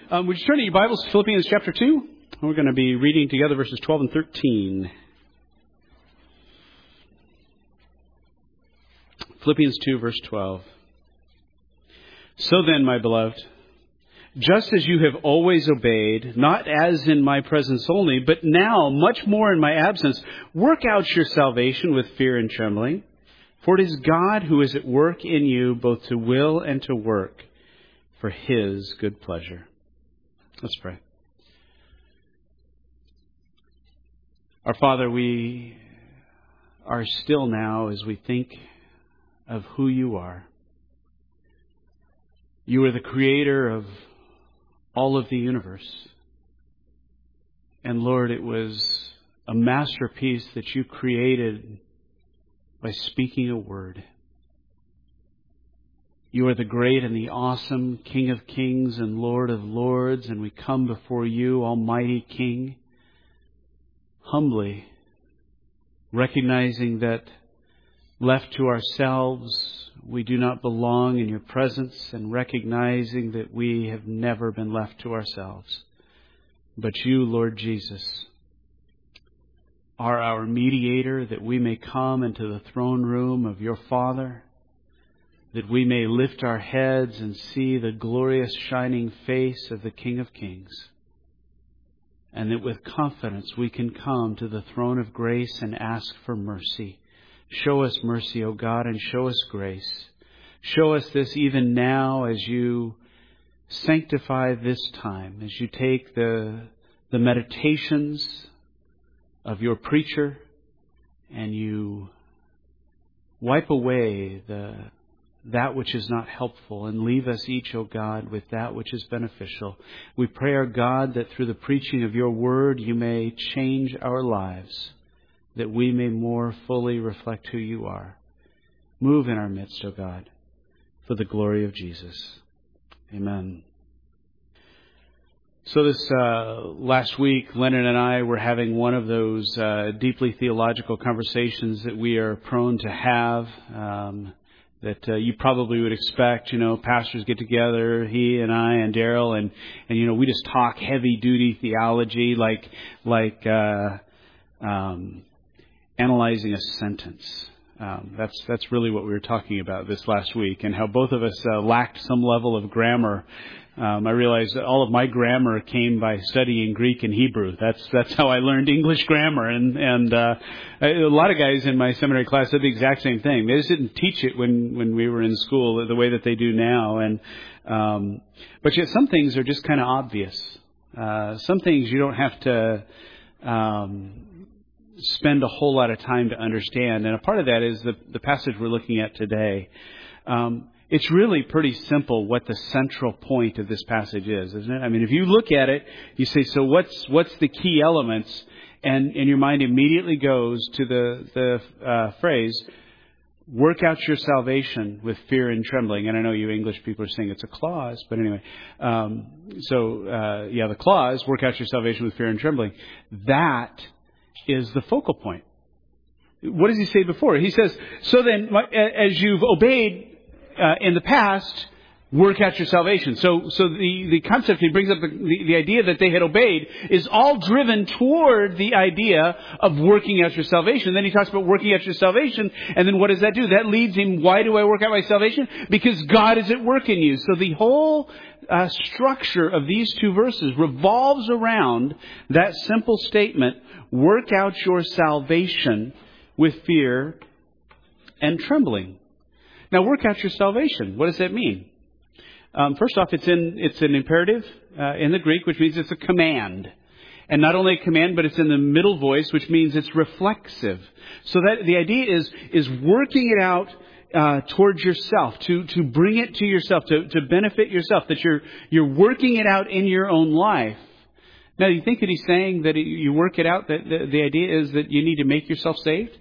Would you turn to your Bibles to Philippians chapter 2? We're going to be reading together verses 12 and 13. Philippians 2, verse 12. So then, my beloved, just as you have always obeyed, not as in my presence only, but now much more in my absence, work out your salvation with fear and trembling. For it is God who is at work in you, both to will and to work for His good pleasure. Let's pray. Our Father, we are still now as we think of who you are. You are the creator of all of the universe. And Lord, it was a masterpiece that you created by speaking a word. You are the great and the awesome King of Kings and Lord of Lords, and we come before you, Almighty King, humbly, recognizing that left to ourselves, we do not belong in your presence, and recognizing that we have never been left to ourselves. But you, Lord Jesus, are our mediator, that we may come into the throne room of your Father, that we may lift our heads and see the glorious shining face of the King of Kings, and that with confidence we can come to the throne of grace and ask for mercy. Show us mercy, O God, and show us grace. Show us this even now as you sanctify this time, as you take the meditations of your preacher and you wipe away that which is not helpful, and leave us each, O God, with that which is beneficial. We pray, our God, that through the preaching of your word, you may change our lives, that we may more fully reflect who you are. Move in our midst, O God, for the glory of Jesus. Amen. So this last week, Leonard and I were having one of those deeply theological conversations that we are prone to have, that you probably would expect. You know, pastors get together, he and I and Daryl, and you know, we just talk heavy-duty theology like analyzing a sentence. That's really what we were talking about this last week, and how both of us lacked some level of grammar. I realized that all of my grammar came by studying Greek and Hebrew. That's how I learned English grammar. And a lot of guys in my seminary class did the exact same thing. They just didn't teach it when we were in school the way that they do now. And but yet some things are just kind of obvious. Some things you don't have to spend a whole lot of time to understand. And a part of that is the passage we're looking at today. It's really pretty simple what the central point of this passage is, isn't it? I mean, if you look at it, you say, so what's the key elements? And your mind immediately goes to the phrase, work out your salvation with fear and trembling. And I know you English people are saying it's a clause, but anyway. The clause, work out your salvation with fear and trembling. That is the focal point. What does he say before? He says, so then, as you've obeyed in the past, work out your salvation. So the concept he brings up, the idea that they had obeyed, is all driven toward the idea of working out your salvation. Then he talks about working out your salvation, and then what does that do? That leads him, why do I work out my salvation? Because God is at work in you. So the whole structure of these two verses revolves around that simple statement, work out your salvation with fear and trembling. Now, work out your salvation. What does that mean? First off, it's an imperative in the Greek, which means it's a command. And not only a command, but it's in the middle voice, which means it's reflexive. So that the idea is working it out towards yourself, to bring it to yourself, to benefit yourself, that you're working it out in your own life. Now, you think that he's saying that you work it out, that the idea is that you need to make yourself saved?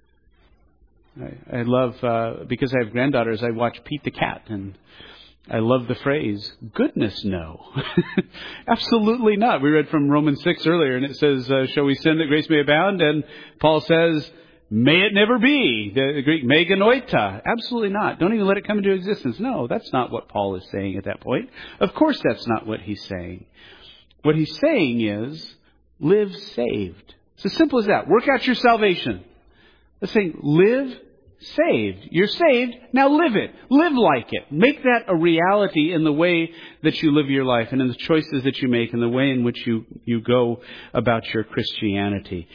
I love, because I have granddaughters, I watch Pete the Cat, and I love the phrase, goodness no. Absolutely not. We read from Romans 6 earlier, and it says, shall we sin that grace may abound? And Paul says, may it never be. The Greek, me genoita. Absolutely not. Don't even let it come into existence. No, that's not what Paul is saying at that point. Of course that's not what he's saying. What he's saying is, live saved. It's as simple as that. Work out your salvation. Let's say, live saved. You're saved, now live it. Live like it. Make that a reality in the way that you live your life and in the choices that you make and the way in which you go about your Christianity.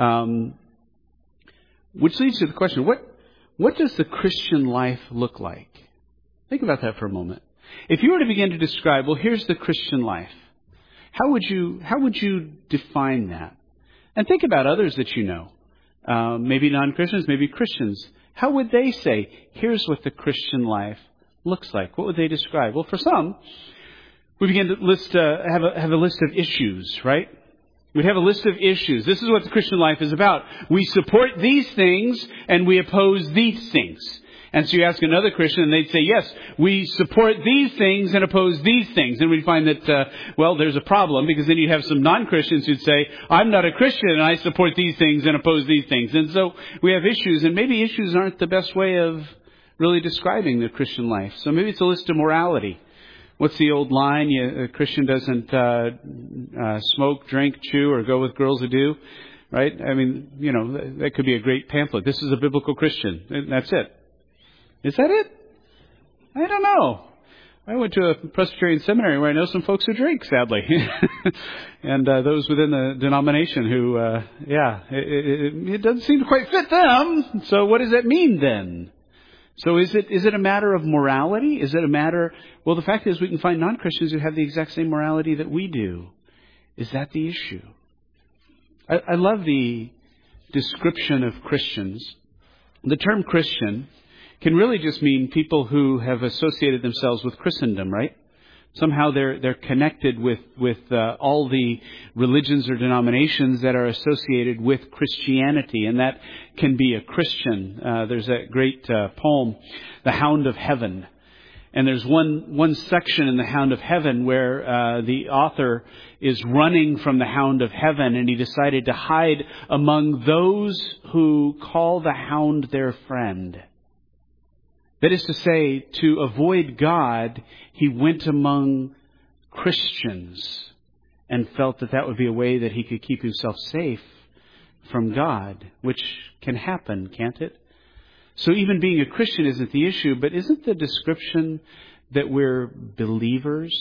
Which leads to the question, what does the Christian life look like? Think about that for a moment. If you were to begin to describe, well, here's the Christian life. How would you define that? And think about others that you know. Maybe non-Christians, maybe Christians. How would they say, here's what the Christian life looks like? What would they describe? Well, for some, we begin to have a list of issues, right? We'd have a list of issues. This is what the Christian life is about. We support these things and we oppose these things. And so you ask another Christian and they'd say, yes, we support these things and oppose these things. And we'd find that, there's a problem, because then you'd have some non-Christians who'd say, I'm not a Christian and I support these things and oppose these things. And so we have issues, and maybe issues aren't the best way of really describing the Christian life. So maybe it's a list of morality. What's the old line? A Christian doesn't smoke, drink, chew, or go with girls who do. Right? I mean, that could be a great pamphlet. This is a biblical Christian. And that's it. Is that it? I don't know. I went to a Presbyterian seminary where I know some folks who drink, sadly. And those within the denomination who, it doesn't seem to quite fit them. So what does that mean then? So is it a matter of morality? Is it a matter... Well, the fact is we can find non-Christians who have the exact same morality that we do. Is that the issue? I love the description of Christians. The term Christian can really just mean people who have associated themselves with Christendom, right? Somehow they're connected with all the religions or denominations that are associated with Christianity, and that can be a Christian. There's that great poem, The Hound of Heaven. And there's one section in The Hound of Heaven where the author is running from the Hound of Heaven, and he decided to hide among those who call the hound their friend. That is to say, to avoid God, he went among Christians and felt that would be a way that he could keep himself safe from God, which can happen, can't it? So even being a Christian isn't the issue, but isn't the description that we're believers?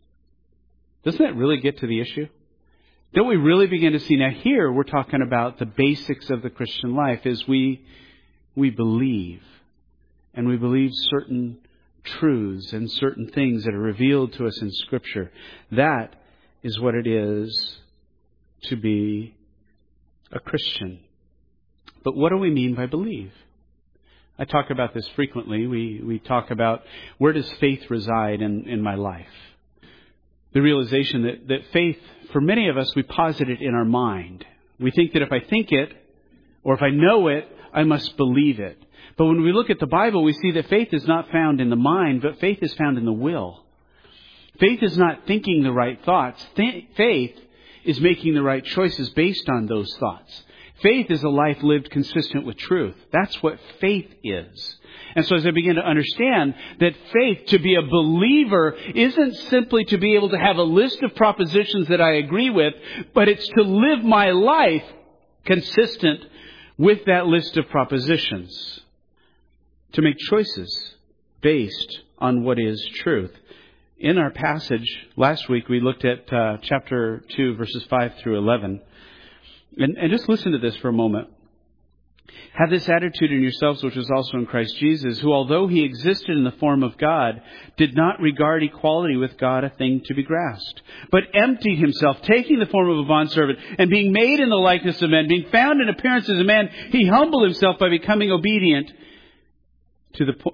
Doesn't that really get to the issue? Don't we really begin to see, now here we're talking about the basics of the Christian life, is we believe. And we believe certain truths and certain things that are revealed to us in Scripture. That is what it is to be a Christian. But what do we mean by believe? I talk about this frequently. We talk about, where does faith reside in my life? The realization that faith, for many of us, we posit it in our mind. We think that if I think it, or if I know it, I must believe it. But when we look at the Bible, we see that faith is not found in the mind, but faith is found in the will. Faith is not thinking the right thoughts. Faith is making the right choices based on those thoughts. Faith is a life lived consistent with truth. That's what faith is. And so as I begin to understand that faith, to be a believer, isn't simply to be able to have a list of propositions that I agree with, but it's to live my life consistent with that list of propositions. To make choices based on what is truth. In our passage last week, we looked at chapter 2, verses 5 through 11. And just listen to this for a moment. Have this attitude in yourselves, which was also in Christ Jesus, who, although he existed in the form of God, did not regard equality with God a thing to be grasped, but emptied himself, taking the form of a bondservant, and being made in the likeness of men, being found in appearance as a man, he humbled himself by becoming obedient to the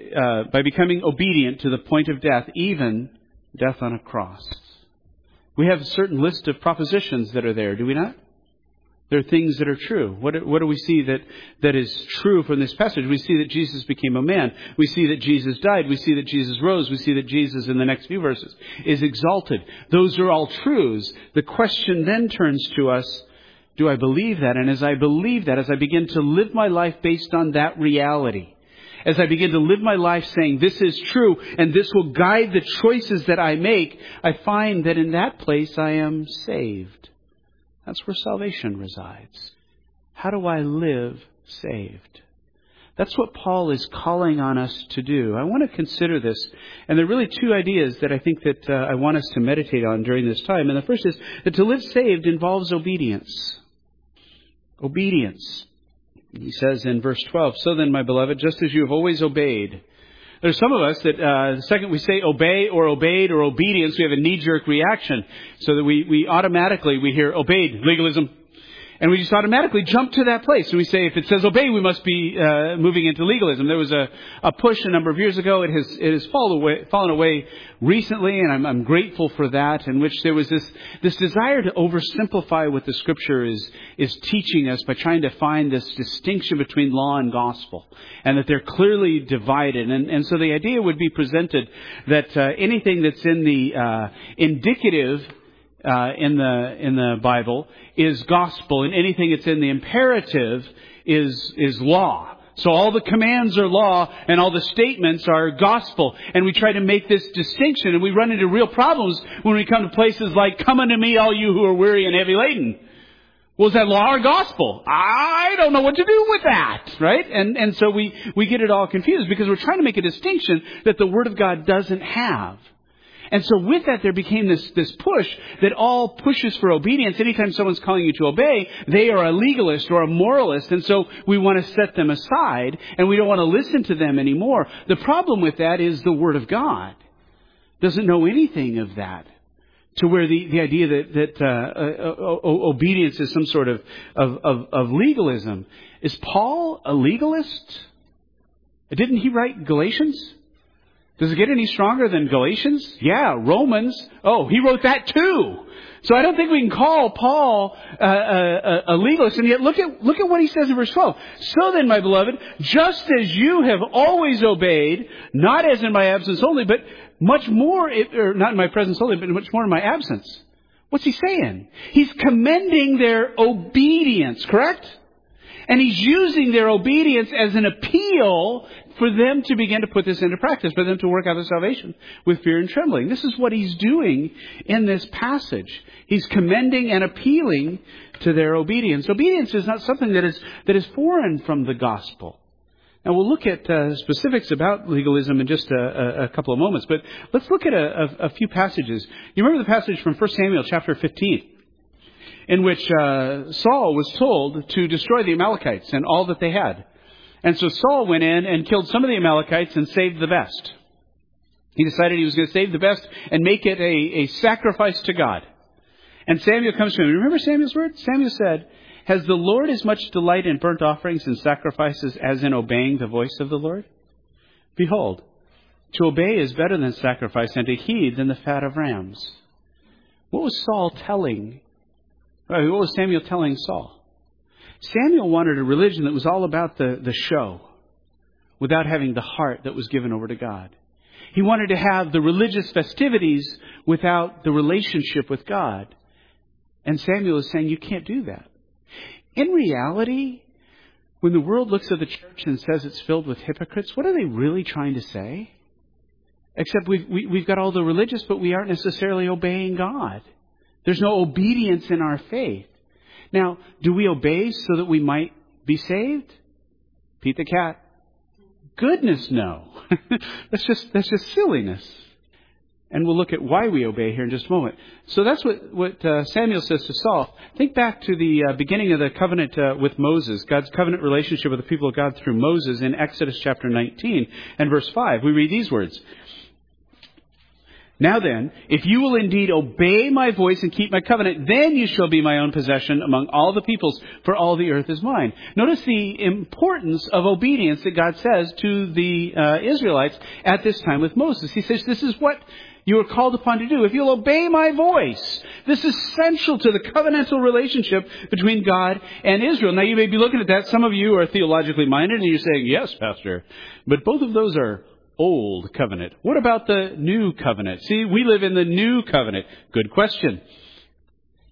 point of death, even death on a cross. We have a certain list of propositions that are there, do we not? There are things that are true. What do we see that is true from this passage? We see that Jesus became a man. We see that Jesus died. We see that Jesus rose. We see that Jesus, in the next few verses, is exalted. Those are all truths. The question then turns to us, do I believe that? And as I believe that, as I begin to live my life based on that reality, as I begin to live my life saying this is true and this will guide the choices that I make, I find that in that place I am saved. That's where salvation resides. How do I live saved? That's what Paul is calling on us to do. I want to consider this. And there are really two ideas that I think that I want us to meditate on during this time. And the first is that to live saved involves obedience. Obedience. He says in verse 12, so then, my beloved, just as you have always obeyed. There's some of us that the second we say obey or obeyed or obedience, we have a knee-jerk reaction. So that we automatically, we hear obeyed, legalism. And we just automatically jump to that place. And we say, if it says obey, we must be moving into legalism. There was a push a number of years ago. It has fallen away recently, and I'm grateful for that, in which there was this desire to oversimplify what the Scripture is teaching us by trying to find this distinction between law and gospel, and that they're clearly divided. And so the idea would be presented that anything that's in the indicative in the Bible is gospel, and anything that's in the imperative is law. So all the commands are law, and all the statements are gospel. And we try to make this distinction, and we run into real problems when we come to places like, come unto me, all you who are weary and heavy laden. Well, is that law or gospel? I don't know what to do with that, right? And so we get it all confused because we're trying to make a distinction that the Word of God doesn't have. And so with that, there became this push that all pushes for obedience. Anytime someone's calling you to obey, they are a legalist or a moralist. And so we want to set them aside, and we don't want to listen to them anymore. The problem with that is the Word of God doesn't know anything of that. To where the idea that obedience is some sort of legalism. Is Paul a legalist? Didn't he write Galatians? Does it get any stronger than Galatians? Yeah, Romans. Oh, he wrote that too. So I don't think we can call Paul a legalist. And yet look at what he says in verse 12. So then, my beloved, just as you have always obeyed, not as in my absence only, but much more, or not in my presence only, but much more in my absence. What's he saying? He's commending their obedience, correct? And he's using their obedience as an appeal for them to begin to put this into practice, for them to work out their salvation with fear and trembling. This is what he's doing in this passage. He's commending and appealing to their obedience. Obedience is not something that is foreign from the gospel. Now, we'll look at specifics about legalism in just a couple of moments, but let's look at a few passages. You remember the passage from 1 Samuel chapter 15? In which Saul was told to destroy the Amalekites and all that they had. And so Saul went in and killed some of the Amalekites and saved the best. He decided he was going to save the best and make it a sacrifice to God. And Samuel comes to him. Remember Samuel's word? Samuel said, has the Lord as much delight in burnt offerings and sacrifices as in obeying the voice of the Lord? Behold, to obey is better than sacrifice, and to heed than the fat of rams. What was Saul telling? What was Samuel telling Saul? Samuel wanted a religion that was all about the show, without having the heart that was given over to God. He wanted to have the religious festivities without the relationship with God. And Samuel is saying, you can't do that. In reality, when the world looks at the church and says it's filled with hypocrites, what are they really trying to say? Except we've got all the religious, but we aren't necessarily obeying God. There's no obedience in our faith. Now, do we obey so that we might be saved? Pete the cat. Goodness, no. That's just silliness. And we'll look at why we obey here in just a moment. So that's what Samuel says to Saul. Think back to the beginning of the covenant with Moses, God's covenant relationship with the people of God through Moses in Exodus chapter 19 and verse 5. We read these words. Now then, if you will indeed obey my voice and keep my covenant, then you shall be my own possession among all the peoples, for all the earth is mine. Notice the importance of obedience that God says to the Israelites at this time with Moses. He says, this is what you are called upon to do. If you'll obey my voice, this is essential to the covenantal relationship between God and Israel. Now, you may be looking at that. Some of you are theologically minded and you're saying, yes, Pastor, but both of those are old covenant. What about the new covenant? See, we live in the new covenant. Good question.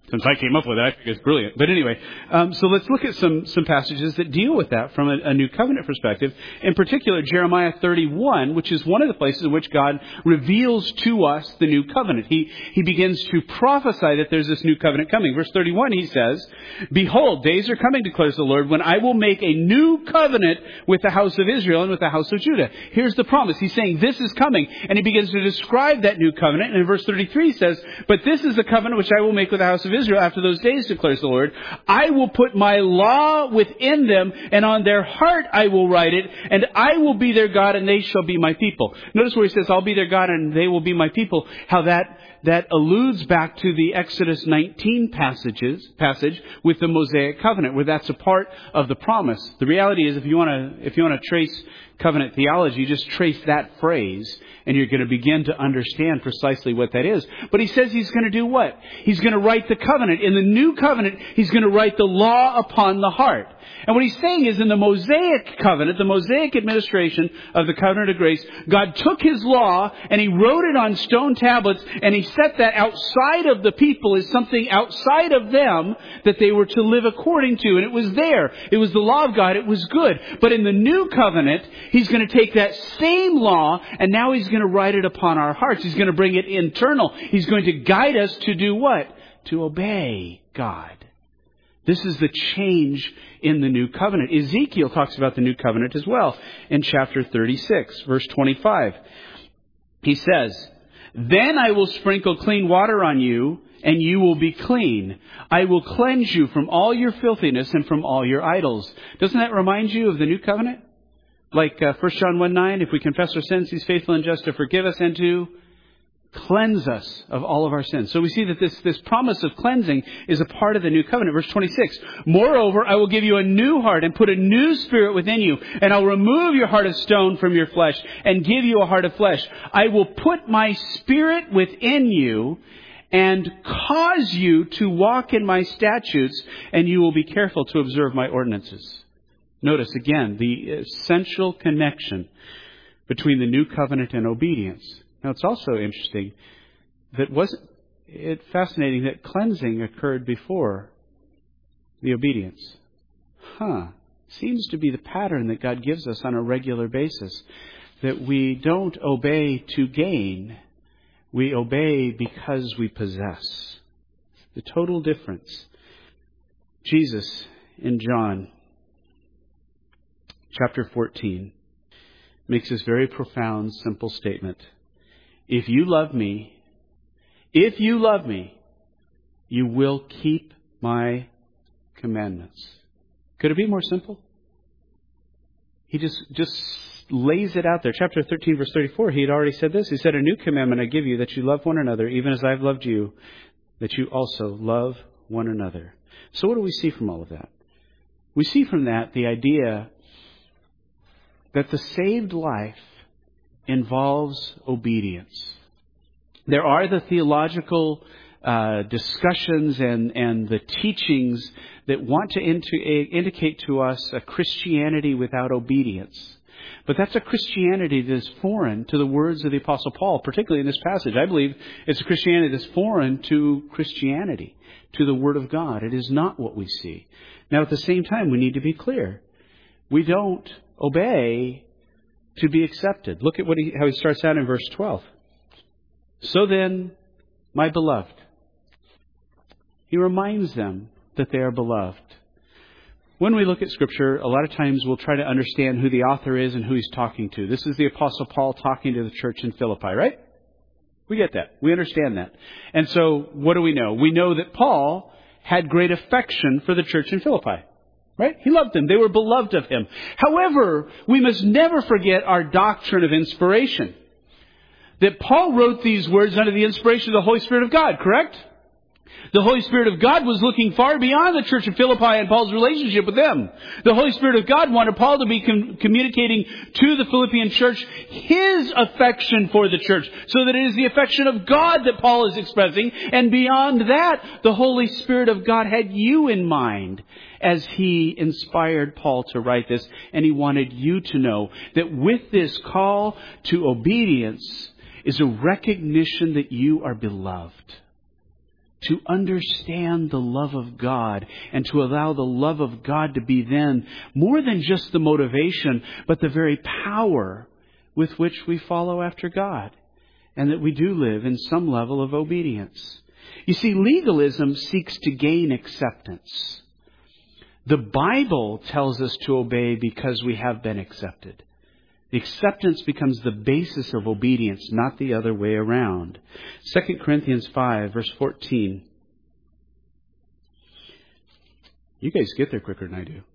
Since I came up with it, I think it's brilliant. But anyway, so let's look at some passages that deal with that from a new covenant perspective. In particular, Jeremiah 31, which is one of the places in which God reveals to us the new covenant. He begins to prophesy that there's this new covenant coming. Verse 31, he says, "Behold, days are coming, declares the Lord, when I will make a new covenant with the house of Israel and with the house of Judah." Here's the promise. He's saying this is coming, and he begins to describe that new covenant. And in verse 33, he says, "But this is the covenant which I will make with the house of Israel after those days, declares the Lord. I will put my law within them, and on their heart I will write it, and I will be their God, and they shall be my people." Notice where he says, "I'll be their God, and they will be my people," how that alludes back to the Exodus 19 passage with the Mosaic covenant, where that's a part of the promise. The reality is, if you want to trace covenant theology, just trace that phrase, and you're going to begin to understand precisely what that is. But he says he's going to do what? He's going to write the covenant. In the new covenant, he's going to write the law upon the heart. And what he's saying is, in the Mosaic covenant, the Mosaic administration of the covenant of grace, God took his law and he wrote it on stone tablets, and he set that outside of the people as something outside of them that they were to live according to. And it was there. It was the law of God. It was good. But in the new covenant, he's going to take that same law, and now he's going to write it upon our hearts. He's going to bring it internal. He's going to guide us to do what? To obey God. This is the change in the new covenant. Ezekiel talks about the new covenant as well in chapter 36, verse 25. He says, "Then I will sprinkle clean water on you, and you will be clean. I will cleanse you from all your filthiness and from all your idols." Doesn't that remind you of the new covenant? Like 1 John 1:9, if we confess our sins, he's faithful and just to forgive us and to cleanse us of all of our sins. So we see that this promise of cleansing is a part of the new covenant. Verse 26, "Moreover, I will give you a new heart and put a new spirit within you, and I'll remove your heart of stone from your flesh and give you a heart of flesh. I will put my spirit within you and cause you to walk in my statutes, and you will be careful to observe my ordinances." Notice again the essential connection between the new covenant and obedience. Now, it's also interesting that wasn't it fascinating that cleansing occurred before the obedience? Seems to be the pattern that God gives us on a regular basis, that we don't obey to gain, we obey because we possess. The total difference. Jesus in John chapter 14 makes this very profound, simple statement. If you love me, you will keep my commandments. Could it be more simple? He just lays it out there. Chapter 13, verse 34, he had already said this. He said, "A new commandment I give you, that you love one another, even as I've loved you, that you also love one another." So what do we see from all of that? We see from that the idea that the saved life involves obedience. There are the theological discussions and the teachings that want to indicate to us a Christianity without obedience. But that's a Christianity that is foreign to the words of the Apostle Paul, particularly in this passage. I believe it's a Christianity that's foreign to Christianity, to the Word of God. It is not what we see. Now, at the same time, we need to be clear. We don't obey to be accepted. Look at how he starts out in verse 12. "So then, my beloved," he reminds them that they are beloved. When we look at Scripture, a lot of times we'll try to understand who the author is and who he's talking to. This is the Apostle Paul talking to the church in Philippi, right? We get that. We understand that. And so, what do we know? We know that Paul had great affection for the church in Philippi. Right? He loved them. They were beloved of him. However, we must never forget our doctrine of inspiration. That Paul wrote these words under the inspiration of the Holy Spirit of God, correct? The Holy Spirit of God was looking far beyond the church of Philippi and Paul's relationship with them. The Holy Spirit of God wanted Paul to be communicating to the Philippian church his affection for the church, so that it is the affection of God that Paul is expressing. And beyond that, the Holy Spirit of God had you in mind as he inspired Paul to write this. And he wanted you to know that with this call to obedience is a recognition that you are beloved. to understand the love of God and to allow the love of God to be then more than just the motivation, but the very power with which we follow after God, and that we do live in some level of obedience. You see, legalism seeks to gain acceptance. The Bible tells us to obey because we have been accepted. The acceptance becomes the basis of obedience, not the other way around. 2 Corinthians 5, verse 14. You guys get there quicker than I do.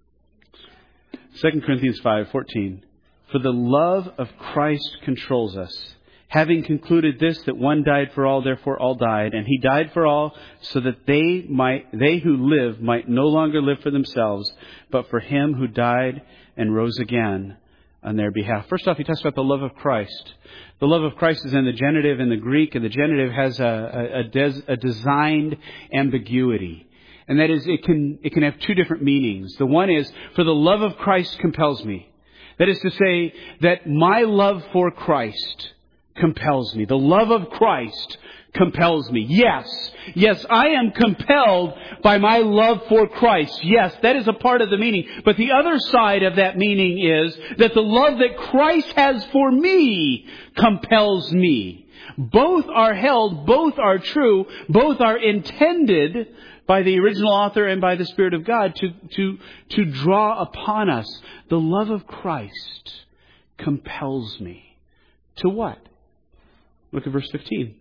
2 Corinthians 5, 14. For the love of Christ controls us, having concluded this, that one died for all, therefore all died. And He died for all, so that they who live might no longer live for themselves, but for Him who died and rose again on their behalf. First off, he talks about the love of Christ. The love of Christ is in the genitive in the Greek, and the genitive has a designed ambiguity. And that is, it can have two different meanings. The one is, for the love of Christ compels me. That is to say, that my love for Christ compels me. The love of Christ compels me. Yes, I am compelled by my love for Christ. Yes, that is a part of the meaning. But the other side of that meaning is that the love that Christ has for me compels me. Both are held, both are true, both are intended by the original author and by the Spirit of God to draw upon us. The love of Christ compels me. To what? Look at verse 15.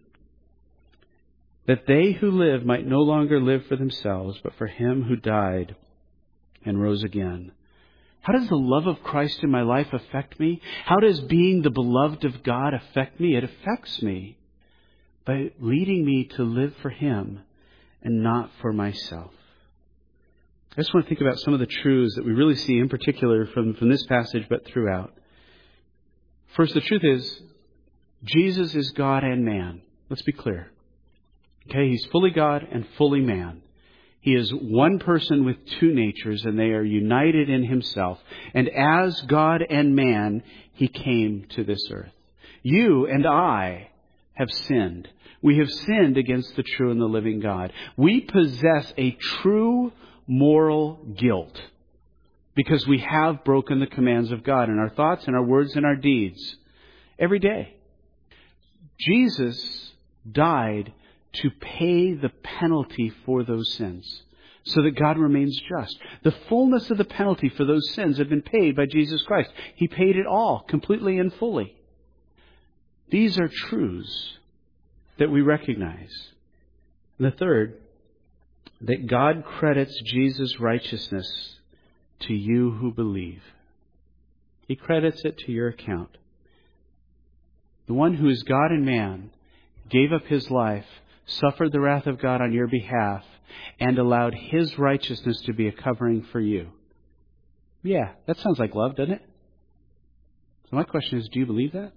That they who live might no longer live for themselves, but for Him who died and rose again. How does the love of Christ in my life affect me? How does being the beloved of God affect me? It affects me by leading me to live for Him and not for myself. I just want to think about some of the truths that we really see in particular from this passage, but throughout. First, the truth is, Jesus is God and man. Let's be clear. Okay, He's fully God and fully man. He is one person with two natures, and they are united in Himself. And as God and man, He came to this earth. You and I have sinned. We have sinned against the true and the living God. We possess a true moral guilt because we have broken the commands of God in our thoughts and our words and our deeds every day. Jesus died to pay the penalty for those sins so that God remains just. The fullness of the penalty for those sins had been paid by Jesus Christ. He paid it all, completely and fully. These are truths that we recognize. And the third, that God credits Jesus' righteousness to you who believe. He credits it to your account. The one who is God and man gave up His life, suffered the wrath of God on your behalf, and allowed His righteousness to be a covering for you. Yeah, that sounds like love, doesn't it? So my question is, do you believe that?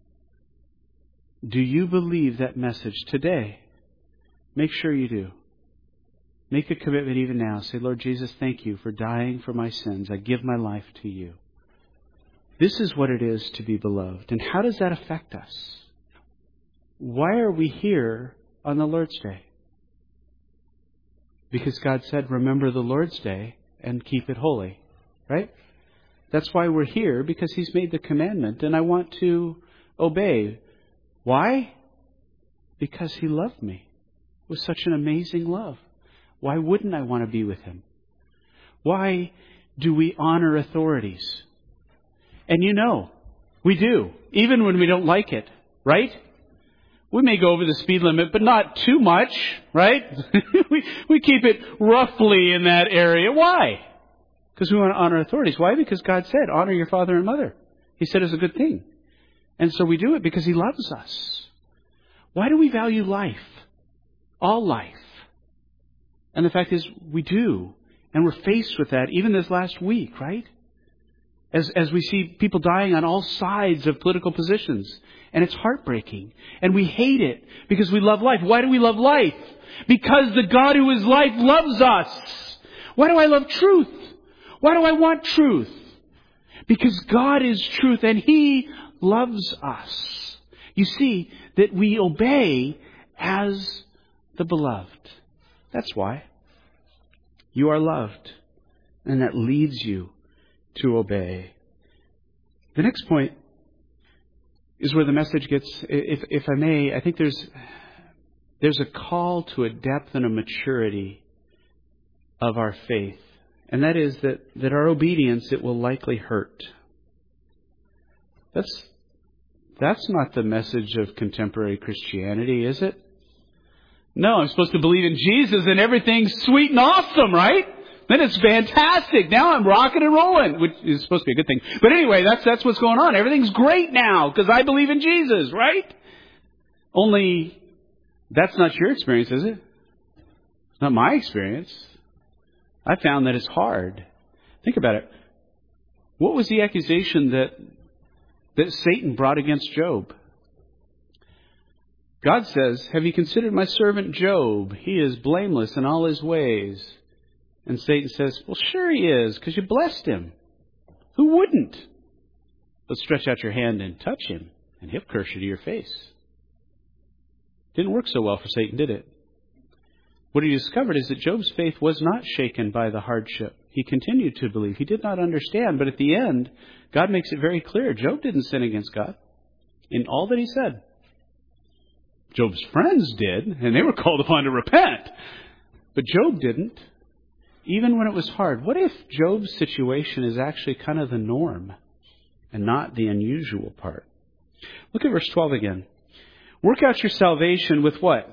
Do you believe that message today? Make sure you do. Make a commitment even now. Say, Lord Jesus, thank You for dying for my sins. I give my life to You. This is what it is to be beloved. And how does that affect us? Why are we here on the Lord's Day? Because God said, remember the Lord's Day and keep it holy. Right? That's why we're here, because He's made the commandment, and I want to obey. Why? Because He loved me with such an amazing love. Why wouldn't I want to be with Him? Why do we honor authorities? And you know, we do, even when we don't like it, right? We may go over the speed limit, but not too much, right? we keep it roughly in that area. Why? Because we want to honor authorities. Why? Because God said, honor your father and mother. He said it's a good thing. And so we do it because He loves us. Why do we value life? All life. And the fact is, we do. And we're faced with that even this last week, right? As we see people dying on all sides of political positions. And it's heartbreaking. And we hate it because we love life. Why do we love life? Because the God who is life loves us. Why do I love truth? Why do I want truth? Because God is truth and He loves us. You see, that we obey as the beloved. That's why. You are loved. And that leads you to obey. The next point is where the message gets, if I may, I think there's a call to a depth and a maturity of our faith. And that is that our obedience, it will likely hurt. That's not the message of contemporary Christianity, is it? No, I'm supposed to believe in Jesus and everything's sweet and awesome, right? Then it's fantastic. Now I'm rocking and rolling, which is supposed to be a good thing. But anyway, that's what's going on. Everything's great now because I believe in Jesus, right? Only that's not your experience, is it? It's not my experience. I found that it's hard. Think about it. What was the accusation that Satan brought against Job? God says, have you considered my servant Job? He is blameless in all his ways. And Satan says, well, sure he is, because you blessed him. Who wouldn't? But stretch out your hand and touch him, and he'll curse you to your face. Didn't work so well for Satan, did it? What he discovered is that Job's faith was not shaken by the hardship. He continued to believe. He did not understand, but at the end, God makes it very clear. Job didn't sin against God in all that he said. Job's friends did, and they were called upon to repent. But Job didn't, even when it was hard. What if Job's situation is actually kind of the norm and not the unusual part? Look at verse 12 again. Work out your salvation with what?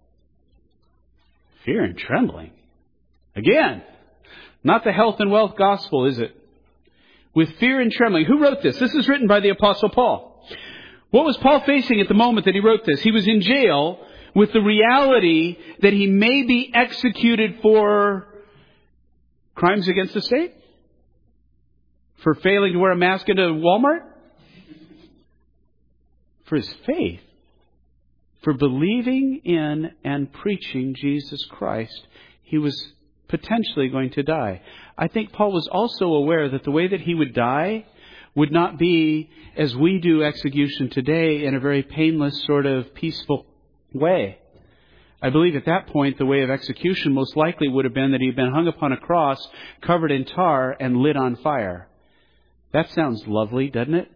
Fear and trembling. Again, not the health and wealth gospel, is it? With fear and trembling. Who wrote this? This is written by the Apostle Paul. What was Paul facing at the moment that he wrote this? He was in jail with the reality that he may be executed for crimes against the state? For failing to wear a mask into Walmart? For his faith. For believing in and preaching Jesus Christ, he was potentially going to die. I think Paul was also aware that the way that he would die would not be as we do execution today in a very painless sort of peaceful way. I believe at that point the way of execution most likely would have been that he'd been hung upon a cross, covered in tar, and lit on fire. That sounds lovely, doesn't it?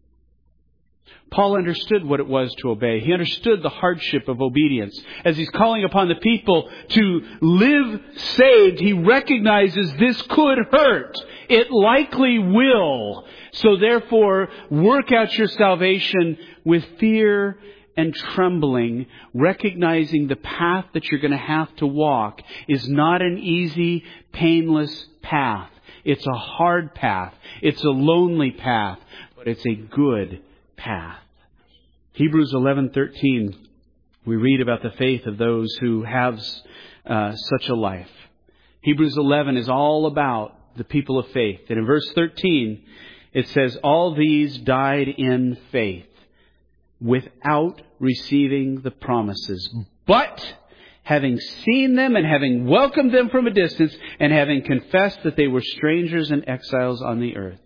Paul understood what it was to obey. He understood the hardship of obedience. As he's calling upon the people to live saved, he recognizes this could hurt. It likely will. So therefore, work out your salvation with fear and trembling, recognizing the path that you're going to have to walk is not an easy, painless path. It's a hard path. It's a lonely path, but it's a good path. Hebrews 11:13, we read about the faith of those who have such a life. Hebrews 11 is all about the people of faith. And in verse 13, it says, all these died in faith without receiving the promises, but having seen them and having welcomed them from a distance and having confessed that they were strangers and exiles on the earth.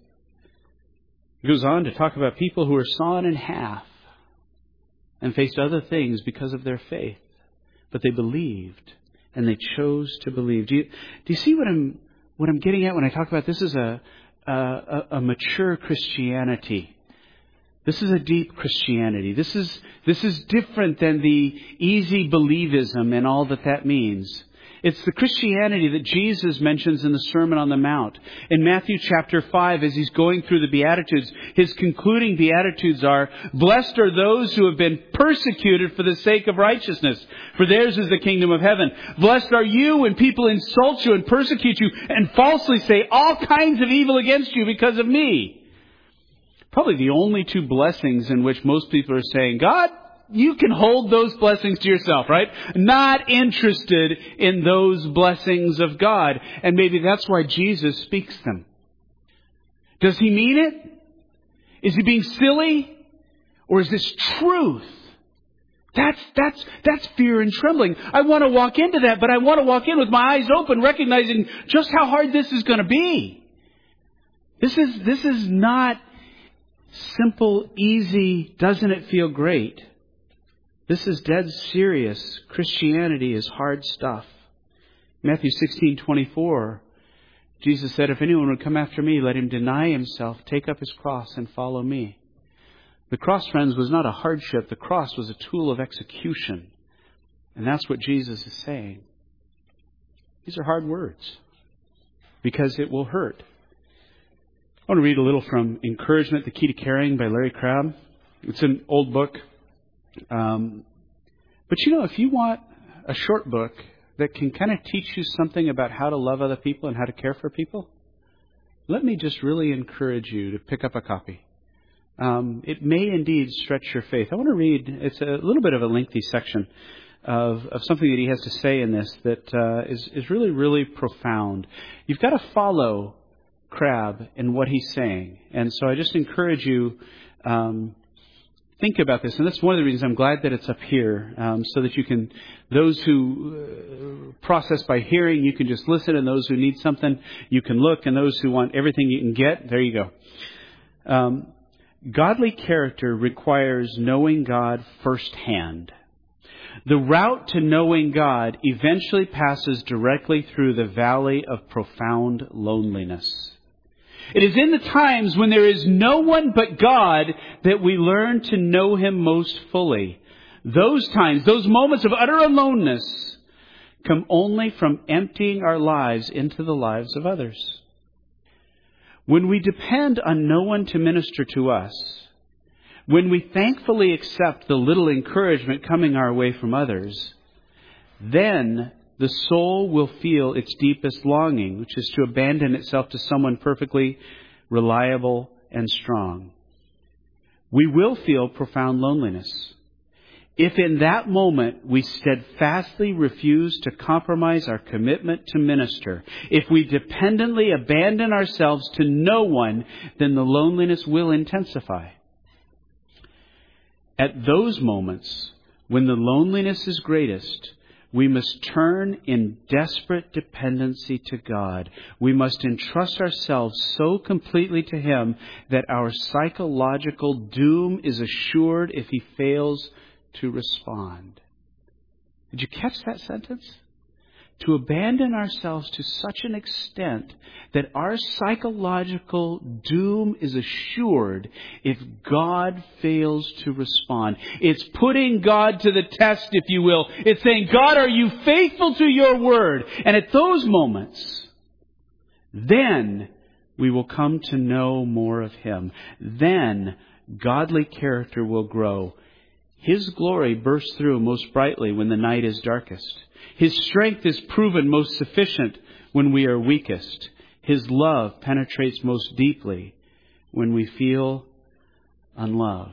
He goes on to talk about people who are sawn in half and faced other things because of their faith. But they believed, and they chose to believe. Do you see what I'm getting at when I talk about this is a mature Christianity? This is a deep Christianity. This is different than the easy believism and all that means. It's the Christianity that Jesus mentions in the Sermon on the Mount. In Matthew chapter 5, as he's going through the Beatitudes, his concluding Beatitudes are, blessed are those who have been persecuted for the sake of righteousness, for theirs is the kingdom of heaven. Blessed are you when people insult you and persecute you and falsely say all kinds of evil against you because of me. Probably the only two blessings in which most people are saying, God, you can hold those blessings to yourself, right? Not interested in those blessings of God. And maybe that's why Jesus speaks them. Does he mean it? Is he being silly? Or is this truth? That's fear and trembling. I want to walk into that, but I want to walk in with my eyes open, recognizing just how hard this is going to be. This is not simple, easy, doesn't it feel great? This is dead serious. Christianity is hard stuff. Matthew 16:24, Jesus said, if anyone would come after me, let him deny himself, take up his cross, and follow me. The cross, friends, was not a hardship. The cross was a tool of execution. And that's what Jesus is saying. These are hard words because it will hurt. I want to read a little from Encouragement, The Key to Caring by Larry Crabb. It's an old book. But if you want a short book that can kind of teach you something about how to love other people and how to care for people, let me just really encourage you to pick up a copy. It may indeed stretch your faith. I want to read, it's a little bit of a lengthy section of something that he has to say in this that is really, really profound. You've got to follow Crabb in what he's saying. And so I just encourage you, think about this. And that's one of the reasons I'm glad that it's up here, so that you can, those who process by hearing, you can just listen, and those who need something, you can look, and those who want everything you can get, there you go. Godly character requires knowing God firsthand. The route to knowing God eventually passes directly through the valley of profound loneliness. It is in the times when there is no one but God that we learn to know Him most fully. Those times, those moments of utter aloneness, come only from emptying our lives into the lives of others. When we depend on no one to minister to us, when we thankfully accept the little encouragement coming our way from others, then the soul will feel its deepest longing, which is to abandon itself to someone perfectly reliable and strong. We will feel profound loneliness. If in that moment we steadfastly refuse to compromise our commitment to minister, if we dependently abandon ourselves to no one, then the loneliness will intensify. At those moments, when the loneliness is greatest, we must turn in desperate dependency to God. We must entrust ourselves so completely to Him that our psychological doom is assured if He fails to respond. Did you catch that sentence? To abandon ourselves to such an extent that our psychological doom is assured if God fails to respond. It's putting God to the test, if you will. It's saying, God, are you faithful to your word? And at those moments, then we will come to know more of Him. Then godly character will grow. His glory bursts through most brightly when the night is darkest. His strength is proven most sufficient when we are weakest. His love penetrates most deeply when we feel unloved.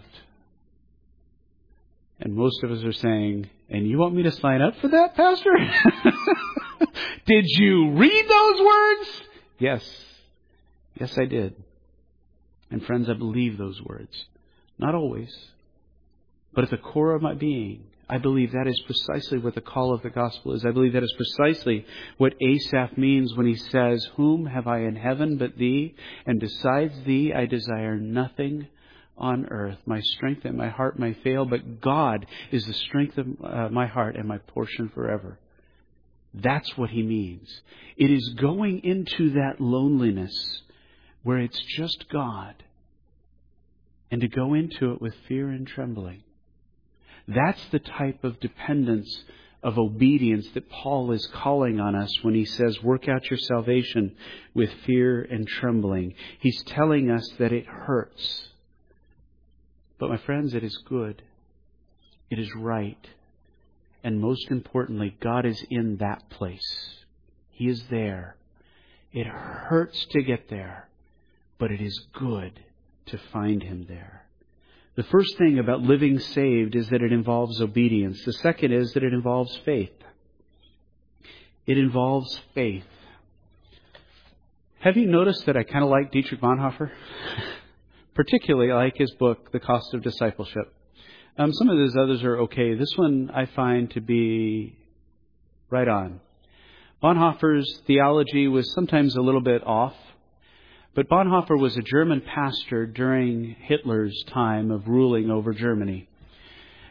And most of us are saying, and you want me to sign up for that, Pastor? Did you read those words? Yes. Yes, I did. And friends, I believe those words. Not always. But at the core of my being, I believe that is precisely what the call of the gospel is. I believe that is precisely what Asaph means when he says, whom have I in heaven but Thee? And besides Thee I desire nothing on earth. My strength and my heart may fail, but God is the strength of my heart and my portion forever. That's what he means. It is going into that loneliness where it's just God, and to go into it with fear and trembling. That's the type of dependence, of obedience that Paul is calling on us when he says, work out your salvation with fear and trembling. He's telling us that it hurts. But my friends, it is good. It is right. And most importantly, God is in that place. He is there. It hurts to get there, but it is good to find Him there. The first thing about living saved is that it involves obedience. The second is that it involves faith. It involves faith. Have you noticed that I kind of like Dietrich Bonhoeffer? Particularly, I like his book, The Cost of Discipleship. Some of those others are okay. This one I find to be right on. Bonhoeffer's theology was sometimes a little bit off. But Bonhoeffer was a German pastor during Hitler's time of ruling over Germany.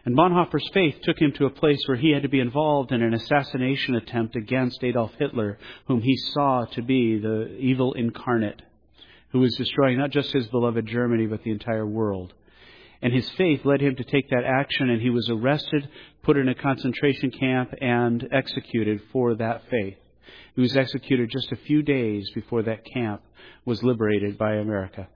And Bonhoeffer's faith took him to a place where he had to be involved in an assassination attempt against Adolf Hitler, whom he saw to be the evil incarnate, who was destroying not just his beloved Germany, but the entire world. And his faith led him to take that action, and he was arrested, put in a concentration camp, and executed for that faith. He was executed just a few days before that camp was liberated by America.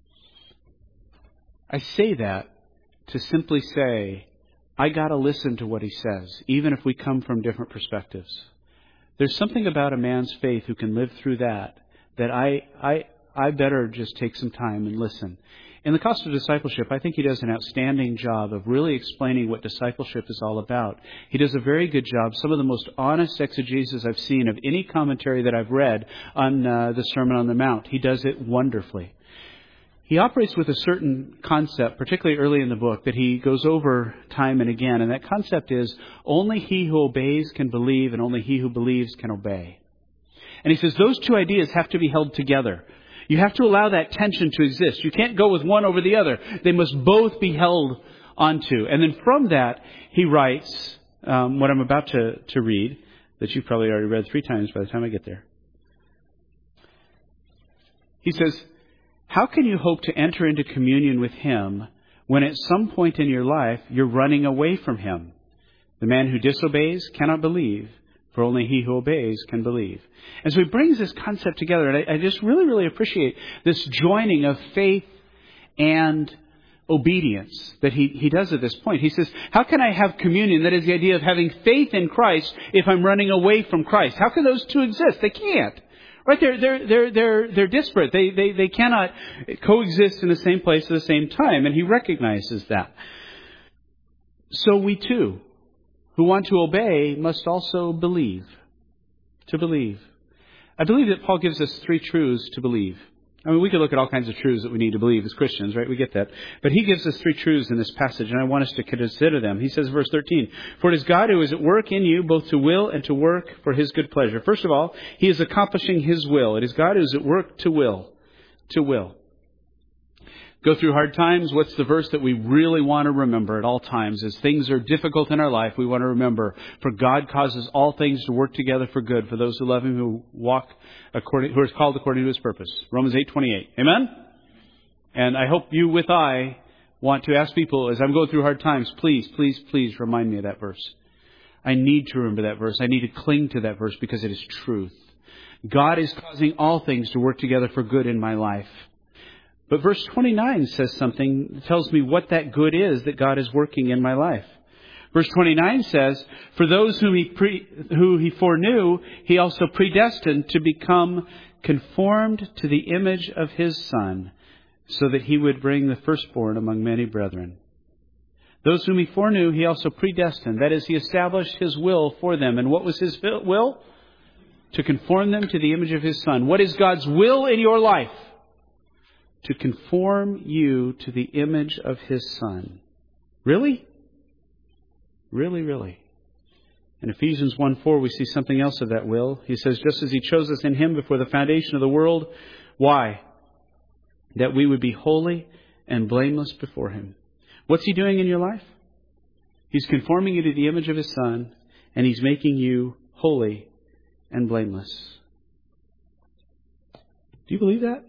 I say that to simply say, I got to listen to what he says, even if we come from different perspectives. There's something about a man's faith who can live through that I better just take some time and listen. In The Cost of Discipleship, I think he does an outstanding job of really explaining what discipleship is all about. He does a very good job. Some of the most honest exegesis I've seen of any commentary that I've read on the Sermon on the Mount. He does it wonderfully. He operates with a certain concept, particularly early in the book, that he goes over time and again. And that concept is, only he who obeys can believe, and only he who believes can obey. And he says those two ideas have to be held together. You have to allow that tension to exist. You can't go with one over the other. They must both be held onto. And then from that, he writes what I'm about to read, that you've probably already read 3 times by the time I get there. He says, how can you hope to enter into communion with Him when at some point in your life you're running away from Him? The man who disobeys cannot believe, for only he who obeys can believe. And so he brings this concept together. And I just really, really appreciate this joining of faith and obedience that he does at this point. He says, how can I have communion? That is the idea of having faith in Christ if I'm running away from Christ. How can those two exist? They can't. Right? They're disparate. They cannot coexist in the same place at the same time. And he recognizes that. So we too, who want to obey, must also believe. To believe. I believe that Paul gives us 3 truths to believe. I mean, we could look at all kinds of truths that we need to believe as Christians, right? We get that. But he gives us 3 truths in this passage, and I want us to consider them. He says, verse 13, for it is God who is at work in you, both to will and to work for His good pleasure. First of all, He is accomplishing His will. It is God who is at work to will. To will. Go through hard times. What's the verse that we really want to remember at all times? As things are difficult in our life, we want to remember, for God causes all things to work together for good for those who love Him, who are called according to His purpose. Romans 8:28. Amen? And I hope you I want to ask people, as I'm going through hard times, please, please, please remind me of that verse. I need to remember that verse. I need to cling to that verse because it is truth. God is causing all things to work together for good in my life. But verse 29 says something that tells me what that good is that God is working in my life. Verse 29 says, for those who He foreknew, He also predestined to become conformed to the image of His Son, so that He would bring the firstborn among many brethren. Those whom He foreknew, He also predestined. That is, He established His will for them. And what was His will? To conform them to the image of His Son. What is God's will in your life? To conform you to the image of His Son. Really? Really, really. In Ephesians 1:4, we see something else of that will. He says, just as He chose us in Him before the foundation of the world. Why? That we would be holy and blameless before Him. What's He doing in your life? He's conforming you to the image of His Son, and He's making you holy and blameless. Do you believe that?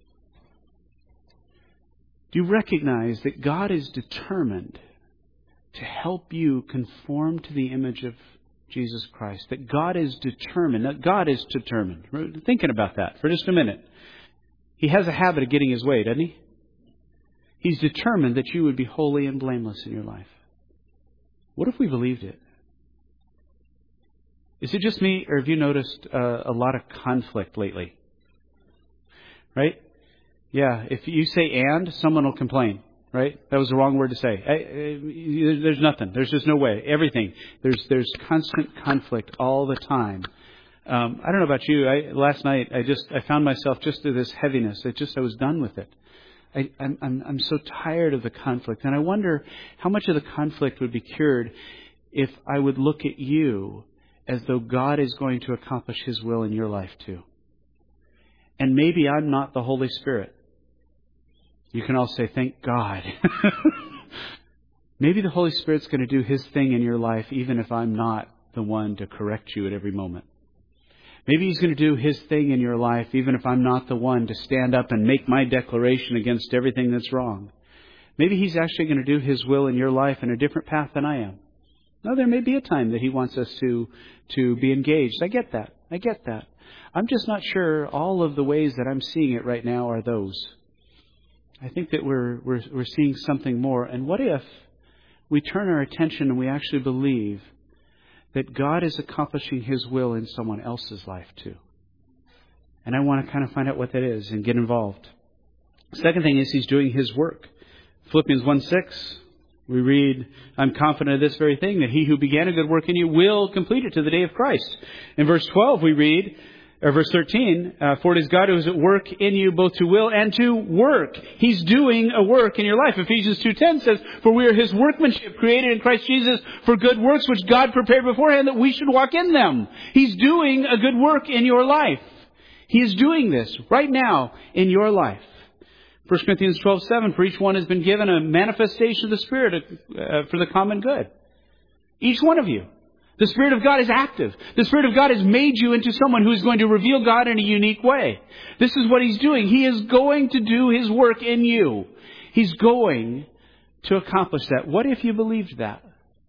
Do you recognize that God is determined to help you conform to the image of Jesus Christ? That God is determined. That God is determined. We're thinking about that for just a minute. He has a habit of getting His way, doesn't He? He's determined that you would be holy and blameless in your life. What if we believed it? Is it just me, or have you noticed a lot of conflict lately? Right? Yeah, if you say and, someone will complain, right? That was the wrong word to say. There's nothing. There's just no way. Everything. There's constant conflict all the time. I don't know about you. Last night, I found myself just through this heaviness. I was done with it. I'm so tired of the conflict. And I wonder how much of the conflict would be cured if I would look at you as though God is going to accomplish His will in your life too. And maybe I'm not the Holy Spirit. You can all say, thank God. Maybe the Holy Spirit's going to do His thing in your life even if I'm not the one to correct you at every moment. Maybe He's going to do His thing in your life even if I'm not the one to stand up and make my declaration against everything that's wrong. Maybe He's actually going to do His will in your life in a different path than I am. Now, there may be a time that He wants us to be engaged. I get that. I'm just not sure all of the ways that I'm seeing it right now are those. I think that we're seeing something more. And what if we turn our attention and we actually believe that God is accomplishing His will in someone else's life too? And I want to kind of find out what that is and get involved. Second thing is He's doing His work. Philippians 1:6, we read, I'm confident of this very thing, that He who began a good work in you will complete it to the day of Christ. In verse 12 we read, or verse 13, for it is God who is at work in you both to will and to work. He's doing a work in your life. Ephesians 2:10 says, for we are His workmanship created in Christ Jesus for good works which God prepared beforehand that we should walk in them. He's doing a good work in your life. He is doing this right now in your life. 1 Corinthians 12:7, for each one has been given a manifestation of the Spirit for the common good. Each one of you. The Spirit of God is active. The Spirit of God has made you into someone who is going to reveal God in a unique way. This is what He's doing. He is going to do His work in you. He's going to accomplish that. What if you believed that?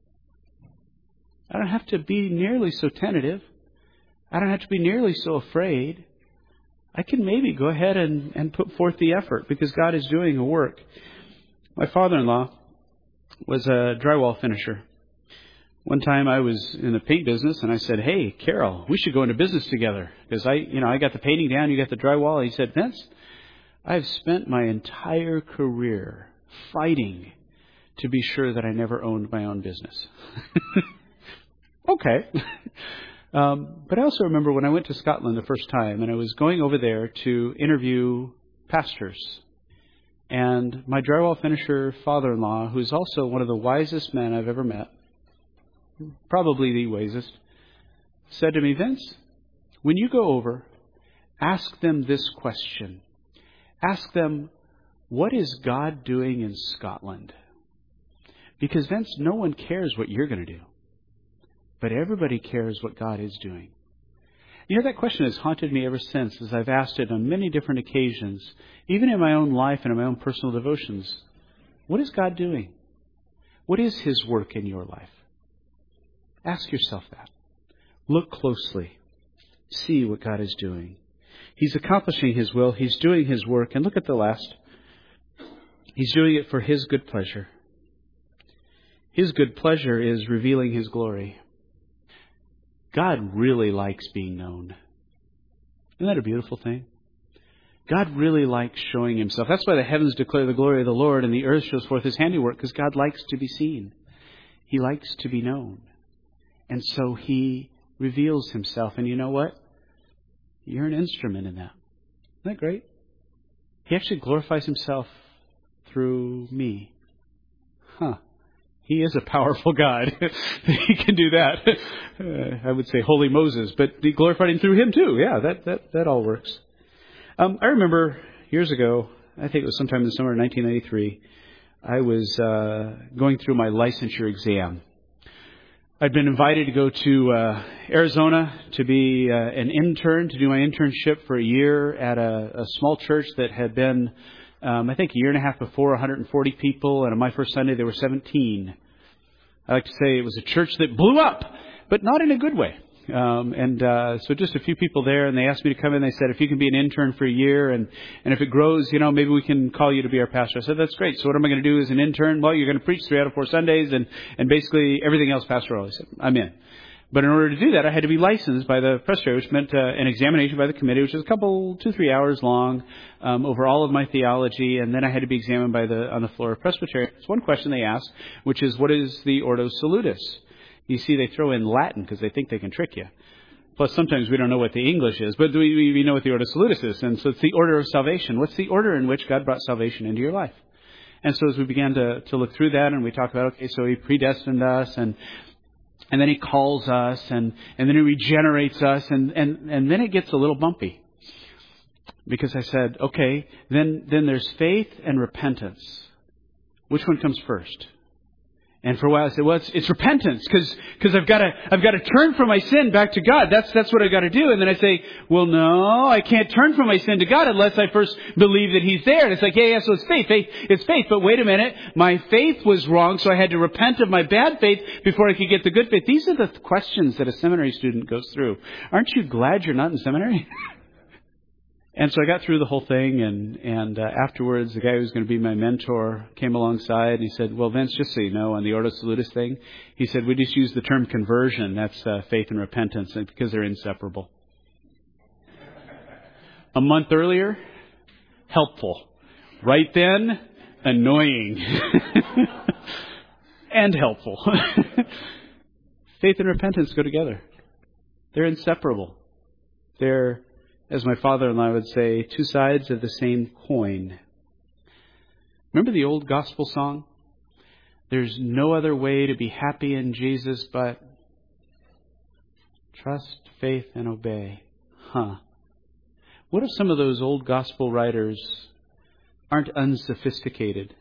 I don't have to be nearly so tentative. I don't have to be nearly so afraid. I can maybe go ahead and put forth the effort because God is doing a work. My father-in-law was a drywall finisher. One time I was in the paint business and I said, hey, Carol, we should go into business together. Because I got the painting down, you got the drywall. He said, Vince, I've spent my entire career fighting to be sure that I never owned my own business. Okay. But I also remember when I went to Scotland the first time and I was going over there to interview pastors. And my drywall finisher father-in-law, who is also one of the wisest men I've ever met, probably the wisest, said to me, Vince, when you go over, ask them this question. Ask them, what is God doing in Scotland? Because, Vince, no one cares what you're going to do. But everybody cares what God is doing. You know, that question has haunted me ever since, as I've asked it on many different occasions, even in my own life and in my own personal devotions. What is God doing? What is His work in your life? Ask yourself that. Look closely. See what God is doing. He's accomplishing His will. He's doing His work. And look at the last. He's doing it for His good pleasure. His good pleasure is revealing His glory. God really likes being known. Isn't that a beautiful thing? God really likes showing Himself. That's why the heavens declare the glory of the Lord and the earth shows forth His handiwork, because God likes to be seen. He likes to be known. And so He reveals Himself. And you know what? You're an instrument in that. Isn't that great? He actually glorifies Himself through me. He is a powerful God. He can do that. I would say holy Moses, but He glorified Him through him too. Yeah, that all works. I remember years ago, I think it was sometime in the summer of 1993, I was going through my licensure exam. I'd been invited to go to Arizona to be an intern, to do my internship for a year at a small church that had been, I think, a year and a half before, 140 people. And on my first Sunday, there were 17. I like to say it was a church that blew up, but not in a good way. So just a few people there, and they asked me to come in. They said, if you can be an intern for a year, and if it grows, maybe we can call you to be our pastor. I said, that's great. So what am I going to do as an intern? Well, you're going to preach 3 out of 4 Sundays, and basically everything else pastoral. I said, I'm in. But in order to do that, I had to be licensed by the presbytery, which meant an examination by the committee, which was 2-3 hours long, over all of my theology, and then I had to be examined on the floor of presbytery. It's one question they asked, which is, what is the Ordo Salutis? You see, they throw in Latin because they think they can trick you. Plus, sometimes we don't know what the English is, but we know what the Ordo Salutis is. And so it's the order of salvation. What's the order in which God brought salvation into your life? And so as we began to look through that, and we talked about, okay, so He predestined us, and then He calls us, and then He regenerates us, and then it gets a little bumpy. Because I said, okay, then there's faith and repentance. Which one comes first? And for a while I said, well, it's repentance because I've got to turn from my sin back to God. That's what I got to do. And then I say, well, no, I can't turn from my sin to God unless I first believe that He's there. And it's like, yeah, so it's faith. It's faith. But wait a minute, my faith was wrong, so I had to repent of my bad faith before I could get the good faith. These are the questions that a seminary student goes through. Aren't you glad you're not in seminary? And so I got through the whole thing, and afterwards, the guy who was going to be my mentor came alongside, and he said, well, Vince, just so you know, on the Ordo Salutis thing, he said, we just use the term conversion. That's faith and repentance, because they're inseparable. A month earlier, helpful. Right then, annoying. And helpful. Faith and repentance go together. They're inseparable. They're, as my father-in-law would say, two sides of the same coin. Remember the old gospel song? There's no other way to be happy in Jesus but trust, faith, and obey. What if some of those old gospel writers aren't unsophisticated?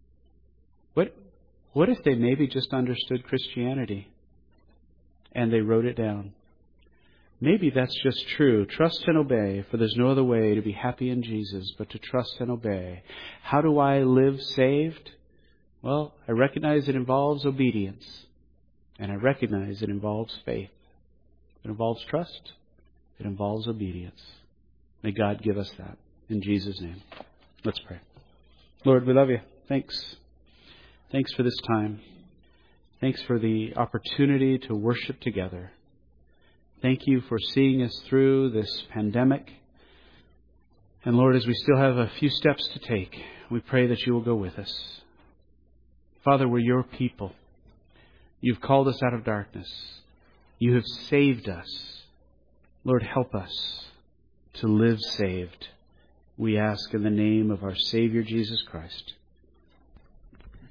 What if they maybe just understood Christianity and they wrote it down? Maybe that's just true. Trust and obey, for there's no other way to be happy in Jesus but to trust and obey. How do I live saved? Well, I recognize it involves obedience. And I recognize it involves faith. It involves trust. It involves obedience. May God give us that. In Jesus' name. Let's pray. Lord, we love you. Thanks. Thanks for this time. Thanks for the opportunity to worship together. Thank you for seeing us through this pandemic. And Lord, as we still have a few steps to take, we pray that you will go with us. Father, we're your people. You've called us out of darkness. You have saved us. Lord, help us to live saved. We ask in the name of our Savior, Jesus Christ.